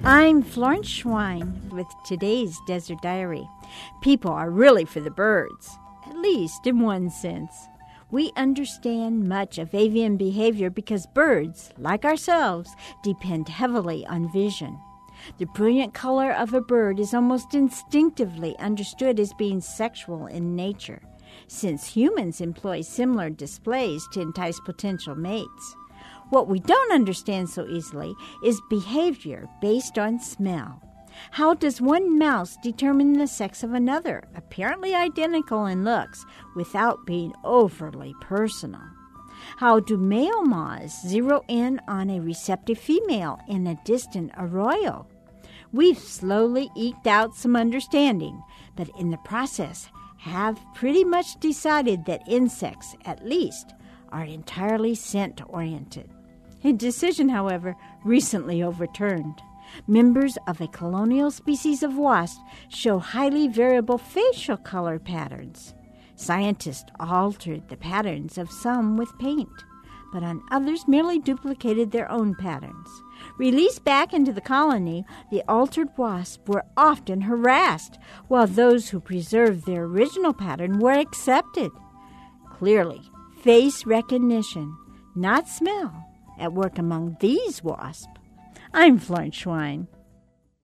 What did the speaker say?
I'm Florence Schwein with today's Desert Diary. People are really for the birds, at least in one sense. We understand much of avian behavior because birds, like ourselves, depend heavily on vision. The brilliant color of a bird is almost instinctively understood as being sexual in nature, since humans employ similar displays to entice potential mates. What we don't understand so easily is behavior based on smell. How does one mouse determine the sex of another, apparently identical in looks, without being overly personal? How do male moths zero in on a receptive female in a distant arroyo? We've slowly eked out some understanding, but in the process have pretty much decided that insects, at least, are entirely scent-oriented. A decision, however, recently overturned. Members of a colonial species of wasp show highly variable facial color patterns. Scientists altered the patterns of some with paint, but on others merely duplicated their own patterns. Released back into the colony, the altered wasps were often harassed, while those who preserved their original pattern were accepted. Clearly, face recognition, not smell, at work among these wasps. I'm Florence Schwein.